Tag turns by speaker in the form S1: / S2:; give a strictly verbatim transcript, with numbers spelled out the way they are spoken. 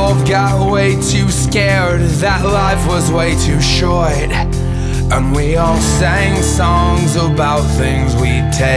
S1: both got way too scared that life was way too short. And we all sang songs about things we'd take